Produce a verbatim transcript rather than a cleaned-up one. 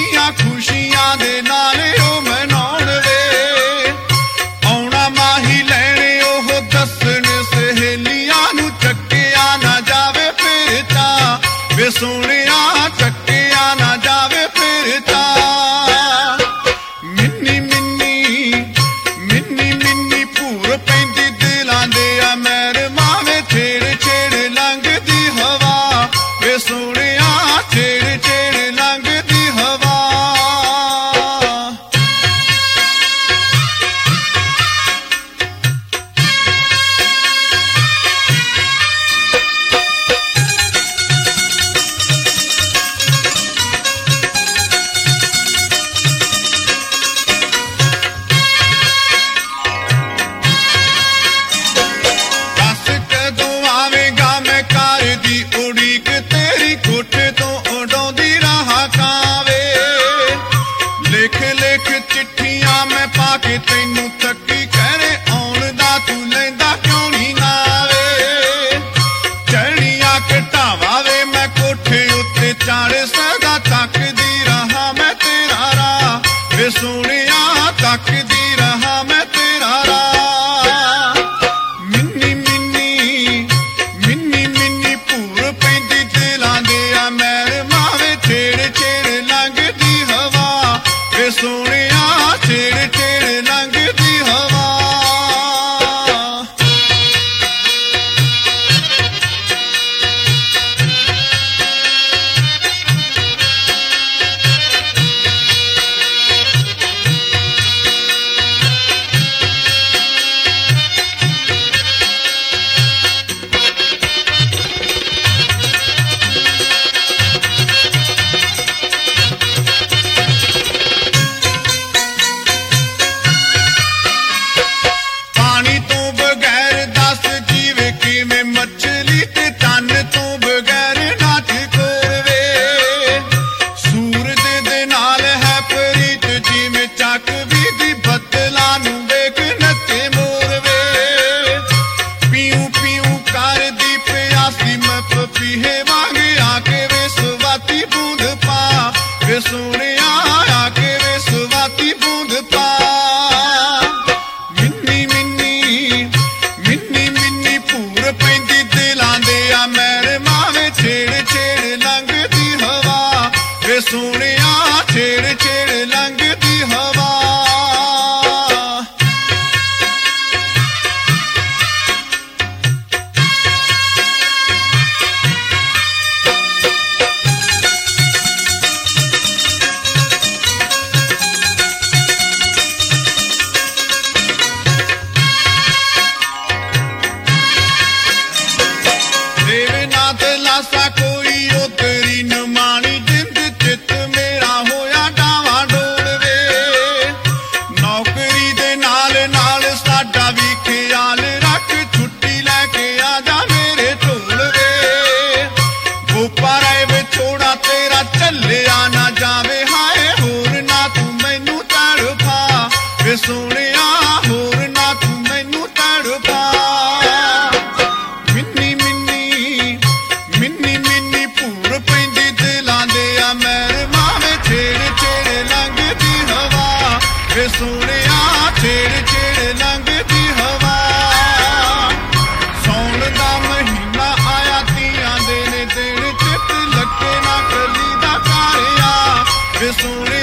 ਦੀਆਂ ਖੁਸ਼ੀਆਂ ਦੇ ਨਾਲ ਉਹ ਮਨਾਉਣ ਵੇ ਆਉਣਾ ਮਾਹੀ ਲੈਣੇ ਉਹ ਦੱਸਣ ਸਹੇਲੀਆਂ ਨੂੰ ਚੱਕਿਆ ਨਾ ਜਾਵੇ ਫਿਰ ਤਾਂ ਵੇ ਸੋਹਣਿਆ ਚੱਕਿਆ ਨਾ ਜਾਵੇ ਫਿਰ ਤਾਂ ਮਿੰਨੀ ਮਿੰਨੀ ਮਿੰਨੀ ਮਿੰਨੀ ਭੂਰ ਪੈਂਦੀ ਦਿਲਾਂ ਦੇ ਆ ਮੈਰ ਮਾਵੇ ਛੇੜ ਛੇੜ ਲੰਘਦੀ ਹਵਾ ਵੇ ਸੋਹਣਿਆ ਛੇੜ ਛੇੜ ਲੰਘਦੀ ਹਵਾ ਕੋਠੇ ਤੋਂ ਉਡਾਉਂਦੀ ਰਾਹ ਕਾਵੇ ਲਿਖ ਲਿਖ ਚਿੱਠੀਆਂ ਮੈਂ ਪਾ ਕੇ ਤੈਨੂੰ ਥੱਕੀ ਕਹਿਰੇ ਆਉਣ ਦਾ ਤੂੰ ਲੈਂਦਾ ਕਿਉਂ ਨਹੀਂ ਨਾਵੇ ਚੜੀਆਂ ਘਟਾਵਾ ਵੇ ਮੈਂ ਕੋਠੇ ਉੱਤੇ ਚਾੜ ਸਦਾ ਤੱਕਦੀ ਰਹਾ ਮੈਂ ਤੇਰਾ ਰਾਹ ਵੇ ਸੋਹਣਿਆ ਤੱਕਦੀ ਰਹਾ ਮੈਂ ਤੇਰਾ ਰਾਹ ਮਿੰਨੀ ਮਿੰਨੀ ਮਿੰਨੀ ਮਿੰਨੀ ਭੂਰ ਪੈਂਦੀ ਦਿਲਾਂ ਦੇ ਆ ਮੈਰ ਮਾਵੇ ਛੇੜ ਛੇੜ ਲੰਘਦੀ ਹਵਾ ਵੇ ਸੋਹਣਿਆ ਛੇੜ ਛੇੜ ਲੰਘਦੀ ਹਵਾ ਮੱਛਲੀ ਤੇ ਤਨ ਤੋਂ ਬਗੈਰ ਨਾਚ ਕੋਰਵੇ ਸੂਰਜ ਦੇ ਨਾਲ ਹੈ ਪ੍ਰੀਤ ਜਿਵੇਂ ਚੱਕ ਵੀ ਦੀ ਬੱਦਲਾਂ ਨੂੰ ਵੇਖ ਨੱਚੇ ਮੋਰਵੇ ਪੀਉ ਪੀਉ ਕਰਦੀ ਪਿਆਸੀ ਮੈਂ ਪਪੀਹੇ ਵਾਂਗ ਆ ਕੇ ਵੇ ਸਵਾਤੀ ਬੂੰਦ ਪਾ ਵੇ ਸੋਹਣਿਆ ਆ ਕੇ ਵੇ ਸਵਾਤੀ ਬੂੰਦ ਪਾ ਮਿੰਨੀ ਮਿੰਨੀ ਮਿੰਨੀ ਮਿੰਨੀ ਭੂਰ ਪੈਂਦੀ ਦਿਲਾਂ ਦੇ ਆ ਮੈਰ ਮਾਵੇ ਛੇੜ ਛੇੜ ਲੰਘਦੀ ਹਵਾ ਵੇ ਸੋਹਣਿਆ ਛੇੜ ਛੇੜ ਲੰਘਦੀ ਹਵਾ ਲਾਸਾ ਕੋਈ ਉਹ ਤੇਰੀ ਨਮਾਣੀ ਜਿੰਦ ਚਿੱਤ ਮੇਰਾ ਹੋਇਆ ਡਾਵਾਂ ਡੋਲ ਵੇ ਨੌਕਰੀ ਦੇ ਨਾਲ ਨਾਲ ਸਾਡਾ ਵੀ ਖਿਆਲ ਰੱਖ ਛੁੱਟੀ ਲੈ ਕੇ ਆ ਜਾ ਮੇਰੇ ਢੋਲ ਵੇ ਗੋਪਾ ਰਾਏ ਵੇ ਛੋੜਾ ਤੇਰਾ ਚੱਲਿਆ ਨਾ ਜਾਵੇ ਹਾਏ ਹੋਰ ਨਾ ਤੂੰ ਮੈਨੂੰ ਤੜਫਾ ਵੇ ਸੋਹਣਿਆ ਹੋਰ ਨਾ ਤੂੰ ਮੈਨੂੰ ਤੜਫਾ ਮਿੰਨੀ ਮਿੰਨੀ ਮਿੰਨੀ ਮਿੰਨੀ ਭੂਰ ਪੈਂਦੀ ਦਿਲਾਂ ਦੇ ਆ ਮੈਰ ਮਾਵੇ ਛੇੜ ਛੇੜ ਲੰਘਦੀ ਹਵਾ ਵੇ ਸੋਹਣਿਆ ਛੇੜ ਛੇੜ ਲੰਘਦੀ ਹਵਾ ਸੌਣ ਦਾ ਮਹੀਨਾ ਆਇਆ ਤੀਆਂ ਦੇ ਨੇ ਦਿਨ ਚਿੱਤ ਲੱਗੇ ਨਾ ਕਲੀ ਦਾ ਕਾਰਿਆ ਵੇ ਸੋਹਣਿਆ